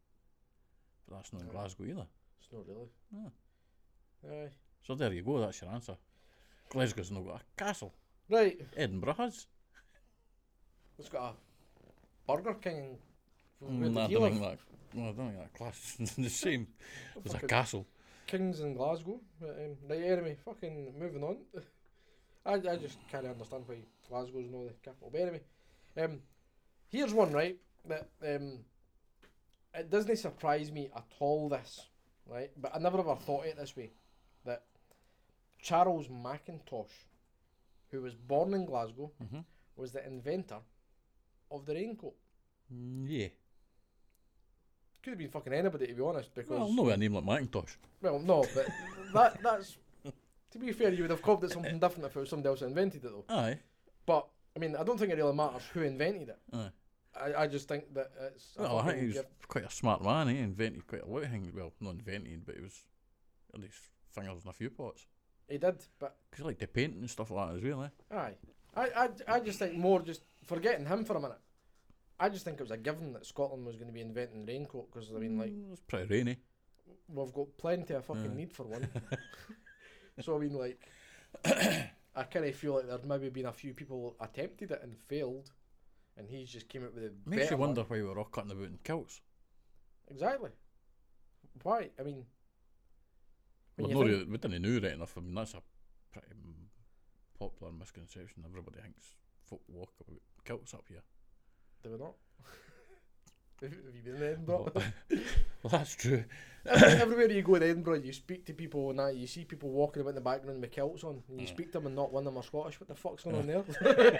But that's not in Glasgow either. It's not really. No. Aye. So there you go, that's your answer. Glasgow's not got a castle. Right. Edinburgh has. It's got a Burger King. I don't think that. Well, I don't think that class is the same as a castle. Kings in Glasgow. But, right, anyway, fucking moving on. I just can't understand why Glasgow's not the capital. But anyway, here's one, right, that it doesn't surprise me at all, this, right, but I never ever thought it this way, that Charles Mackintosh, who was born in Glasgow, was the inventor of the raincoat. Yeah. Could have been fucking anybody, to be honest, because... Well, no, a name like Macintosh. Well, no, but that's... To be fair, you would have called it something different if it was somebody else that invented it, though. Aye. But, I mean, I don't think it really matters who invented it. Aye. I just think that it's... Well, I think he was quite a smart man. He invented quite a lot of things. Well, not invented, but he was at least fingers in a few pots. He did, but... Because he liked to paint and stuff like that as well, eh? Aye. I just think more, just forgetting him for a minute, I just think it was a given that Scotland was going to be inventing the raincoat, because, I mean, like... It's pretty rainy. We've got plenty of fucking need for one. So, I mean, like... I kind of feel like there's maybe been a few people attempted it and failed, and he's just came up with a Makes better you wonder one. why we're all cutting about in kilts. Exactly. Why? I mean... We didn't know right enough. I mean, that's a pretty popular misconception. Everybody thinks folk walk about kilts up here. Do we not? Have you been in Edinburgh? Well, that's true. Everywhere you go in Edinburgh, you speak to people and that, you see people walking about in the background with kilts on, and you speak to them and not one of them are Scottish. What the fuck's going on there?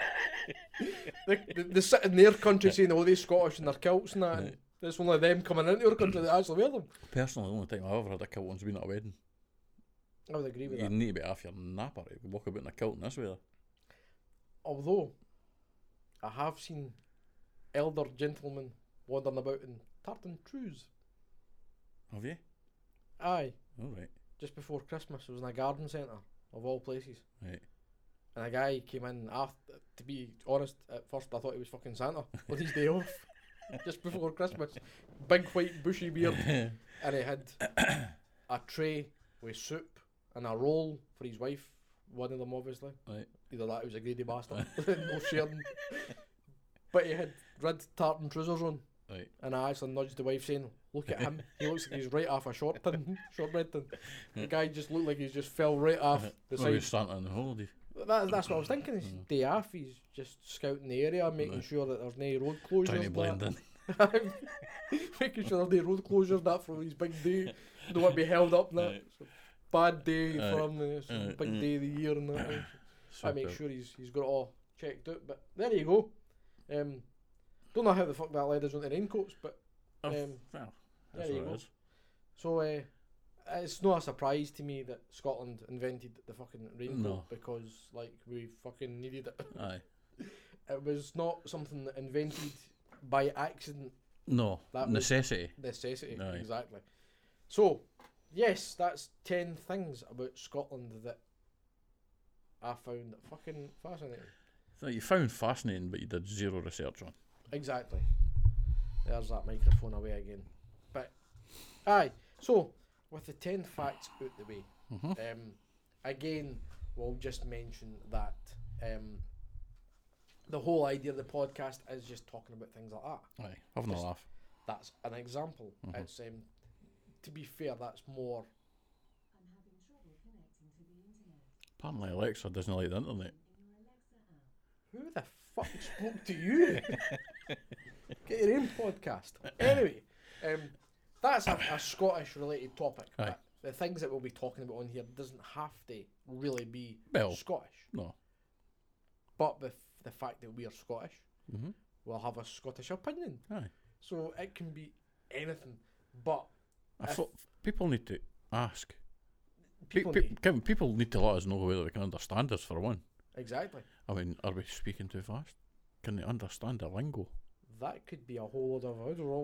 they sit in their country saying, oh, they're Scottish and their kilts and that, and it's only them coming into your country that actually wear them. Personally, the only time I've ever had a kilt on's been at a wedding. I would agree with You that. need to be off your napper to walk about in a kilt in this weather. Although, I have seen elder gentlemen wandering about in tartan trews. Have you? Aye. All right. Just before Christmas, it was in a garden centre, of all places. Right. and a guy came in after. To be honest, at first I thought he was fucking Santa on his day off, just before Christmas. Big white bushy beard, and he had a tray with soup and a roll for his wife. One of them, obviously. Right. Either that, he was a greedy bastard, no sharing. But he had red tartan trousers on. Right. And I actually nudged the wife saying, look at him, he looks like he's right off a shortbread tin. The guy just looked like he's just fell right off the Well, he side. was starting on the holiday. That's what I was thinking, his day off, he's just scouting the area, making sure that there's no road closures. Trying to blend in. Making sure there's no road closures, that for his big day. Don't want to be held up and that. Right. So, bad day for him, Right. big day of the year and that. I make Superb. sure he's got it all checked out, but there you go. Don't know how the fuck that led us onto raincoats, but Well, there that's you what go. it is. So it's not a surprise to me that Scotland invented the fucking raincoat No. because like we fucking needed it. Aye. It was not something that invented by accident. No, That was- necessity. Necessity, Aye. exactly. So yes, that's 10 things about Scotland that I found fucking fascinating. So you found fascinating, but you did zero research on. Exactly. There's that microphone away again. But aye, so with the 10 facts out the way, again we'll just mention that the whole idea of the podcast is just talking about things like that. Aye, having a Just- laugh. That's an example. It's to be fair, that's more. Apparently Alexa doesn't like the internet. Who the fuck spoke to you? Get your own podcast. Anyway, that's a Scottish related topic. Aye. But the things that we'll be talking about on here doesn't have to really be Well, Scottish. No. But the fact that we are Scottish, Mm-hmm. we'll have a Scottish opinion. Aye. So it can be anything. But I If- thought people need to ask. people People need to let us know whether they can understand us, for one. exactly. I mean, are we speaking too fast? Can they understand the lingo? That could be a whole lot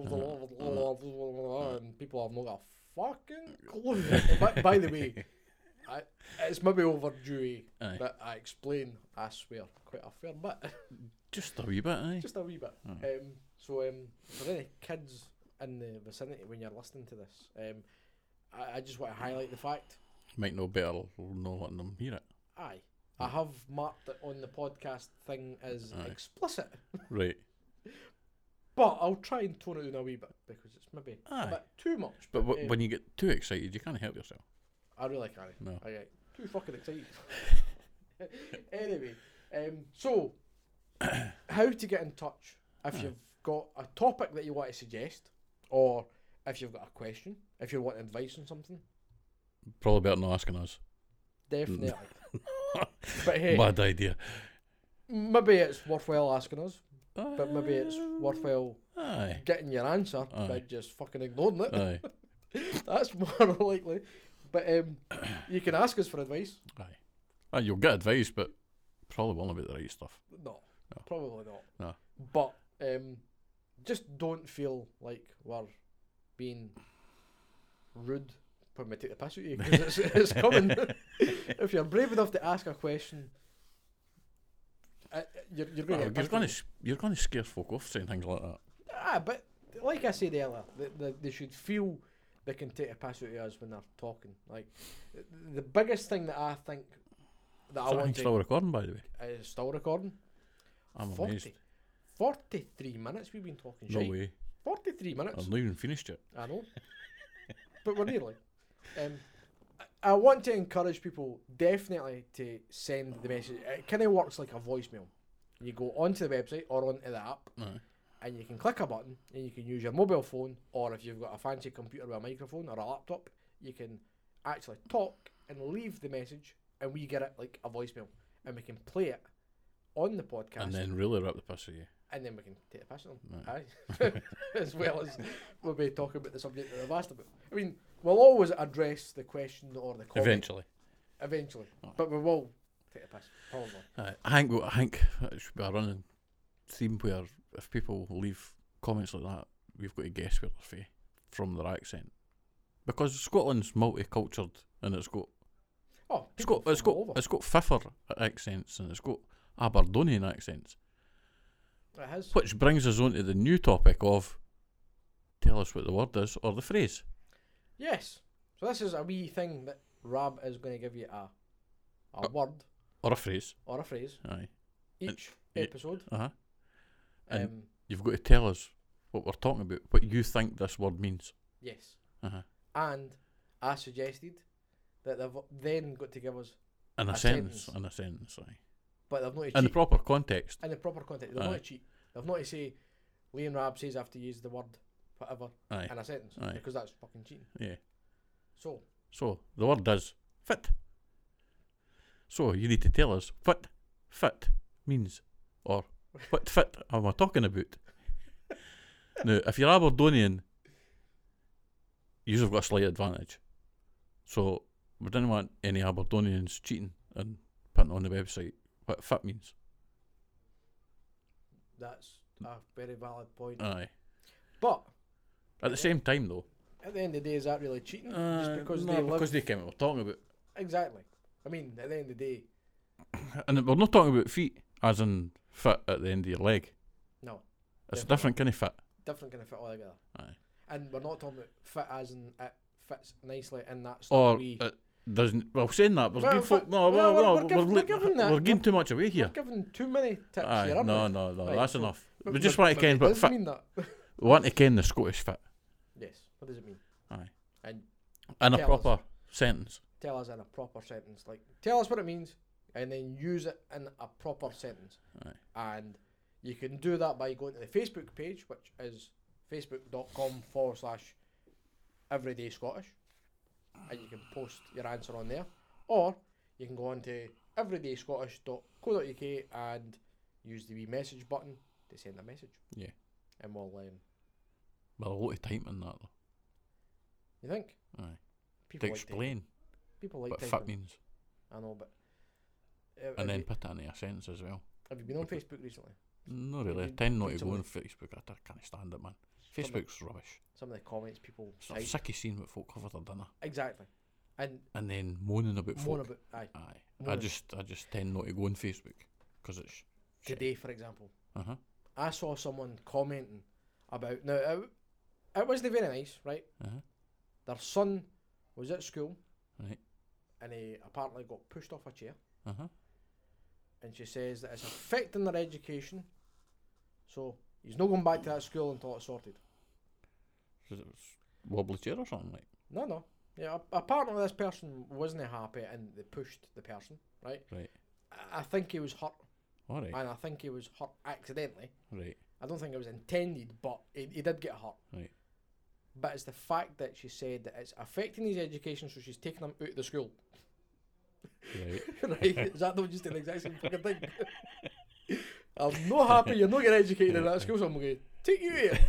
of and people have not got a fucking clue. by the way, it's maybe overdue Aye. that I explain, I swear, quite a fair bit. Just a wee bit, aye. Just a wee bit. Aye. So for any kids in the vicinity when you're listening to this, I just want to highlight the fact, Might know better, not letting them hear it. aye, I have marked it on the podcast thing as Aye. explicit. Right. But I'll try and tone it down a wee bit because it's maybe Aye. a bit too much. But when you get too excited, you can't help yourself. I really can't. No. I get too fucking excited. Anyway, so how to get in touch if Aye. you've got a topic that you want to suggest, or if you've got a question, if you want advice on something, Probably better not asking us. definitely. But hey, Bad idea. maybe it's worthwhile asking us, but maybe it's worthwhile Aye. getting your answer by Aye. just fucking ignoring it. Aye. That's more likely. But you can ask us for advice. Aye. You'll get advice, but probably won't be the right stuff. No, No. probably not. No. But just don't feel like we're being rude when we take the piss at you, because it's coming. If you're brave enough to ask a question, you're going to get You're going to scare folk off saying things like that. but like I said earlier, they should feel they can take a piss at us when they're talking. Like the biggest thing that I think that I So want I'm to still recording, by the way. is still recording. I'm 40, amazed. 43 minutes we've been talking. No shite. way. 43 minutes. I've not even finished yet. I know. But we're nearly. I want to encourage people definitely to send the message. It kind of works like a voicemail. You go onto the website or onto the app Aye. and you can click a button and you can use your mobile phone, or if you've got a fancy computer with a microphone or a laptop, you can actually talk and leave the message and we get it like a voicemail and we can play it on the podcast. And then really rip the piss of you. And then we can take a piss at them. Right. Aye. As well as we'll be talking about the subject that they've asked about. I mean, we'll always address the question or the comment. Eventually. Oh. But we will take a piss, probably. I think that should be a running theme where if people leave comments like that, we've got to guess where they're from their accent. Because Scotland's multicultural and it's got Oh, It's people got from all over. it's got Fiffer accents and it's got Aberdonian accents, It has. which brings us on to the new topic of tell us what the word is or the phrase Yes. So this is a wee thing that Rab is going to give you a word or a phrase. or a phrase Aye. each yeah. episode. And Um, you've got to tell us what we're talking about, what you think this word means. yes. Uh-huh. And I suggested that they've then got to give us, In a A sentence. sentence. In a sentence, aye. but they've not to In the cheat. proper context. In the proper context. They've Aye. not to cheat. They've not to say, Liam Rab says I have to use the word whatever Aye. in a sentence. Aye. Because that's fucking cheating. Yeah. So, The word is fit. So you need to tell us what fit means, or what fit am I talking about? Now, if you're Aberdonian, you've got a slight advantage. So we didn't want any Aberdonians cheating and putting on the website what fit means. that's a very valid point. Aye. But At the same time, though, at the end of the day, is that really cheating? Just because no, they live... because they came what we're talking about, Exactly. I mean, at the end of the day, and we're not talking about feet as in fit at the end of your leg. no. It's a Definitely. different kind of fit. Different kind of fit altogether. Aye. And we're not talking about fit as in it fits nicely in that Or wee... it doesn't. Well, saying that, there's Well, good folk. but- No, well, no, we're giv- we're giving that. we're giving too much away We're here. giving too many tips Aye, here, aren't no, we? no, Right, that's so- enough. But- We just but- want to but ken, it but does fit. mean that. We want to ken the Scottish fit Yes. What does it mean? Aye. And in a Tell proper sentence. tell us in a proper sentence. Like, tell us what it means, and then use it in a proper sentence. Aye. And you can do that by going to the Facebook page, which is facebook.com/Everyday Scottish, and you can post your answer on there. Or you can go on to everydayscottish.co.uk and use the wee message button to send a message. Yeah. And we'll, Well, a lot of time in that, though. you think? Aye. People To like explain typing. People like what fit typing. means, I know, but and then put it into a sentence as well. have you been on Facebook recently? No, really. I you tend not read to some go of on Facebook. I can't stand it, man. Some of- Facebook's rubbish. Some of the comments people So type. I'm sick of seeing what folk have for dinner Exactly. And and then moaning about moan folk. about Aye. I moaning. just tend not to go on Facebook because it's shit. Today, for example, Uh-huh. I saw someone commenting about... Now, it wasn't very nice, right? Uh-huh. Their son was at school, Right. and he apparently got pushed off a chair, Uh-huh. and she says that it's affecting their education, so he's not going back to that school until it's sorted. Is it wobbly chair or something like? No. Yeah, apparently this person wasn't happy and they pushed the person, right? Right. I think he was hurt, All right. and I think he was hurt accidentally. Right. I don't think it was intended, but he did get hurt. Right. But it's the fact that she said that it's affecting his education, so she's taking him out of the school. Right. Right? Is that not just an exact same fucking thing? I'm not happy you're not getting educated in that school, so I'm going to take you here.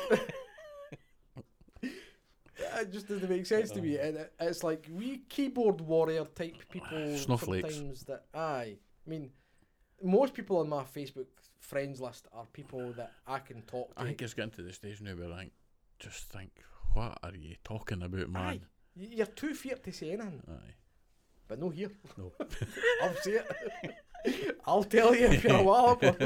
It just doesn't make sense to me, and it's like we keyboard warrior type people Snowflakes. sometimes that I mean, most people on my Facebook friends list are people that I can talk to. I think it's getting to the stage now where I just think, what are you talking about, man? Aye. You're too feared to say anything, Aye. but no here. No. I'll say it. I'll tell you if you're a walloper.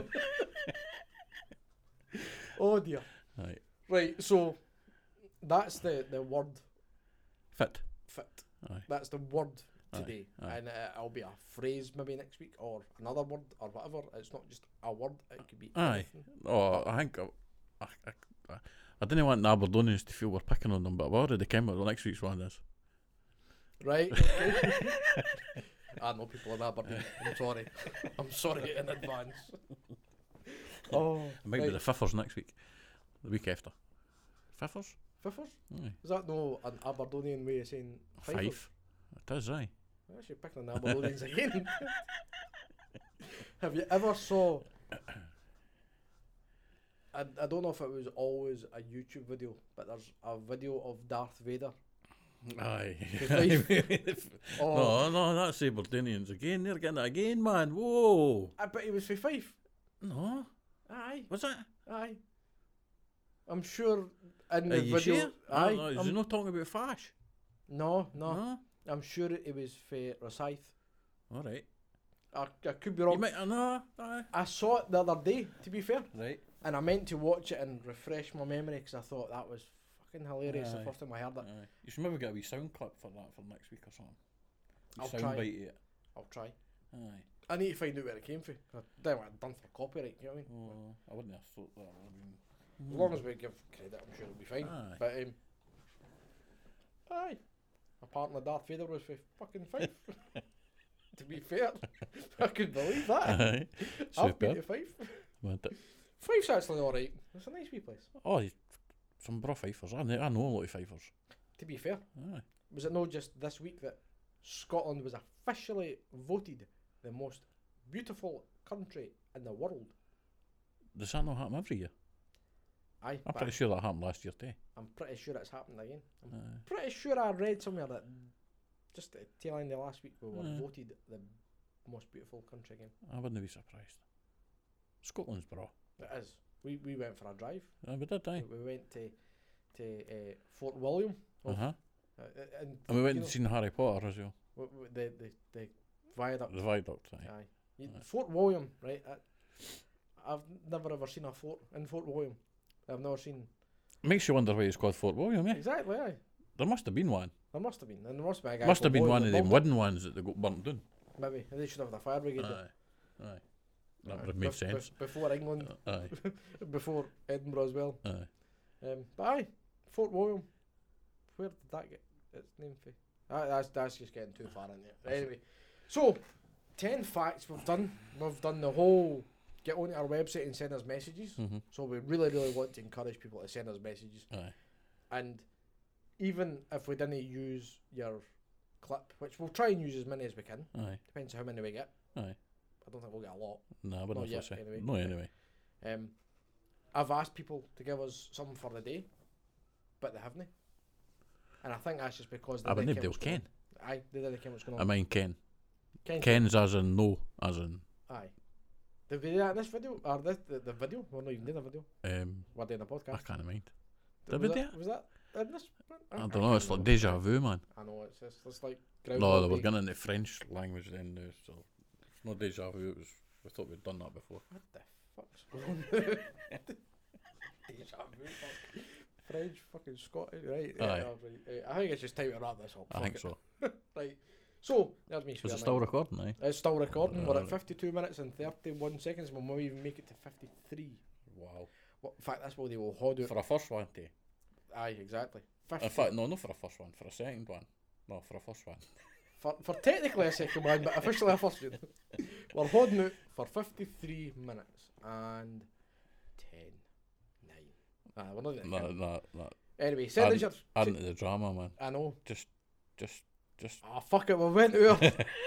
Oh dear. Aye. Right, so that's the word Fit. fit. Aye. That's the word Aye, today, aye. and it'll be a phrase maybe next week or another word or whatever. It's not just a word; it could be Aye. anything. Oh, I think I didn't want the Aberdonians to feel we're picking on them, but I've already came with the next week's one is. Right? I know people in Aberdeen. I'm sorry. I'm sorry in advance. Oh, It might be the Fiffers next week. The week after. Fiffers? Fiffers? Aye. Is that no an Aberdonian way of saying fifers? Five. It is, aye. I'm actually picking on the Aberdonians again. Have you ever saw... I don't know if it was always a YouTube video, but there's a video of Darth Vader. Aye. Oh, No, that's Aberdonians again. They're getting it again, man. Whoa. I bet he was for Fife. No. Aye, What's that? aye. I'm sure in Are the you video... sure? Aye. No, is he not talking about Fash? No. No. I'm sure it was for Rosyth. Alright. I could be You wrong. might, no, aye. I saw it the other day, to be fair, Right. and I meant to watch it and refresh my memory because I thought that was fucking hilarious the Aye. first time I heard it. Aye. You should maybe get a wee sound clip for that for next week or something. I'll Sound try. bite it. I'll try. Aye. I need to find out where it came from. I don't want it done for copyright, you know what I mean? Oh, I wouldn't have thought that. I mean, As long as we give credit, I'm sure it'll be fine. Aye. But, aye. Apparently Darth Vader was for fucking Fife. To be fair, I could believe that. Aye. I've been Super. to Fife. Want it? Fife's actually alright. It's a nice wee place. Oh, some bra fifers. I know a lot of fifers. To be fair, Aye. was it not just this week that Scotland was officially voted the most beautiful country in the world? Does that not happen every year? Aye, I'm but pretty sure that happened last year too. I'm pretty sure it's happened again. I'm Aye. pretty sure I read somewhere that just at the tail end of last week we were voted the most beautiful country again. I wouldn't be surprised. Scotland's bra. It is. We went for a drive. We did, aye. We went to Fort William. Uh-huh. And And we went you and seen Harry Potter as well. the viaduct. The viaduct, aye. Aye. Aye. Fort William, right? I've never ever seen a fort in Fort William. I've never seen. Makes you wonder why it's called Fort William, eh? Exactly, aye. There must have been one. There must have been. And there must have been a guy Must have called been Boyd one that of them built wooden ones that they got burnt down. it. Maybe. They should have the fire brigade. there. Aye. Aye. That Aye. would have made sense. Before England, Aye. before Edinburgh as well. Aye. But aye, Fort William. Where did that get its name from? That's just getting too far in there. Anyway, so 10 facts we've done. We've done the whole get onto our website and send us messages. Mm-hmm. So we really, really want to encourage people to send us messages. Aye. And even if we didn't use your clip, which we'll try and use as many as we can, Aye. depends how many we get. Aye. I don't think we'll get a lot. Nah, I Not wouldn't have yet, thought so. anyway. No, anyway. I've asked people to give us something for the day, but they haven't. And I think that's just because they But didn't nobody what's else going can. on. Aye, they didn't care what's going I on. mean Ken. Ken. Ken's as in no, as in Aye. Did we do that in this video? Or the video? We're not even doing the video. We're doing the I podcast. can't mind. Was Did we that- do it? Was that in this? I don't know, it's like deja vu, man. I know, it's like No, Groundhog they were Day. getting into French language then, so it's not deja vu, it was, we thought we'd done that before. What the fuck's going on? Deja vu, fuck. French, fucking Scottish, right? Aye. Yeah, right. I think it's just time to wrap this up. I Fuck think it. so. Right. So, there's me Is swearing it still out. recording, eh? It's still recording. We're at Alright. 52 minutes and 31 seconds. We might even make it to 53. Wow. Well, in fact, that's what they will hold it. For a first one, too. Aye, exactly. 50. In fact, no, not for a first one, for a second one. No, for a first one. For technically a second one, but officially a first one. We're holding it for 53 minutes and 10, 9. We're not getting No. Anyway, send us your. Add into the drama, man. I know. Just. Ah, fuck it, we went over.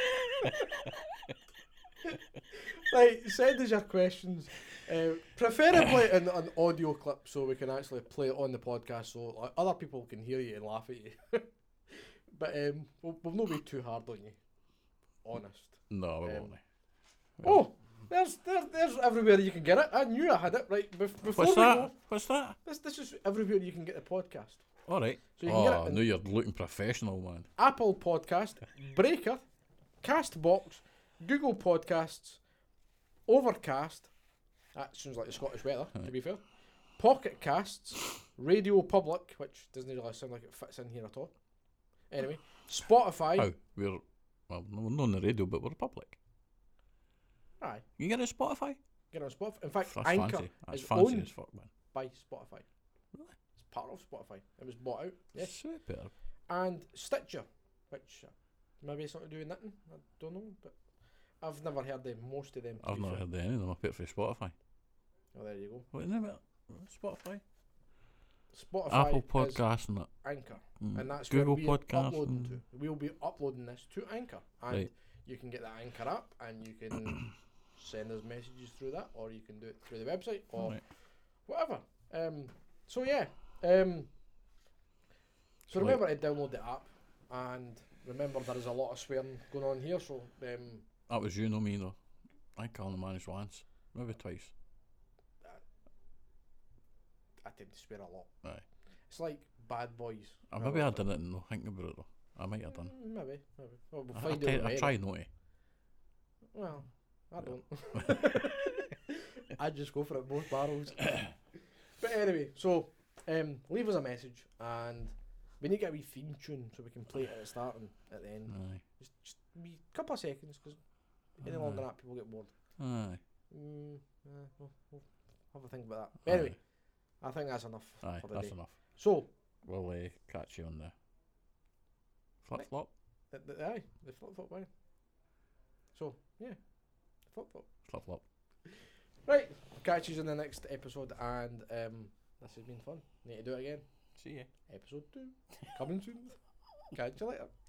Right, send us your questions. Preferably in an audio clip so we can actually play it on the podcast so like, other people can hear you and laugh at you. But we'll not be too hard on you. Honest. No, we Um, won't. Oh, there's everywhere you can get it. I knew I had it right before What's we that? go. What's that? This is everywhere you can get the podcast. Alright. So you can get it Oh, in now you're looking professional, man. Apple Podcast, Breaker, Castbox, Google Podcasts, Overcast. That sounds like the Scottish weather, to be fair. Pocket Casts, Radio Public, which doesn't really sound like it fits in here at all. Anyway, Spotify. How? We're not on the radio, but we're public. Aye, You get it on Spotify? get on Spotify. In fact, That's Anchor fancy. That's is fancy owned as fuck, man. by Spotify. Really? It's part of Spotify. It was bought out. Yes. Superb. And Stitcher, which maybe it's not to do with nothing. I don't know, but I've never heard of most of them. to I've be not fair. heard of any of them apart from Spotify. Oh, there you go. What is it? Spotify? Spotify, Apple is Podcasts and that. Anchor, Mm. and that's Google where we're Podcasts uploading and- to. We'll be uploading this to Anchor, and Right. you can get the Anchor app, and you can send us messages through that, or you can do it through the website, or Right. whatever. So yeah. So Like- remember to download the app, and remember there is a lot of swearing going on here. So That was you, no me, though. I can only manage once. Maybe twice. I tend to swear a lot. Aye. It's like Bad Boys. Maybe I did it and not think about it, though. I might have done. Maybe. Well, we'll I find out. I try not to. Well, I don't. I just go for it both barrels. But anyway, so leave us a message, and we need to get a wee theme tune so we can play it at the start and at the end. Aye. Just a wee couple of seconds, because any longer than that people get bored. Aye. We'll have a think about that. But anyway, I think that's enough Aye, for the that's day. enough. So, We'll catch you on the flip flop. aye, the flip-flop, aye. So, yeah, flip-flop. Flip flop. Right, catch you in the next episode, and this has been fun. Need to do it again. See ya. Episode 2, coming soon. Catch you later.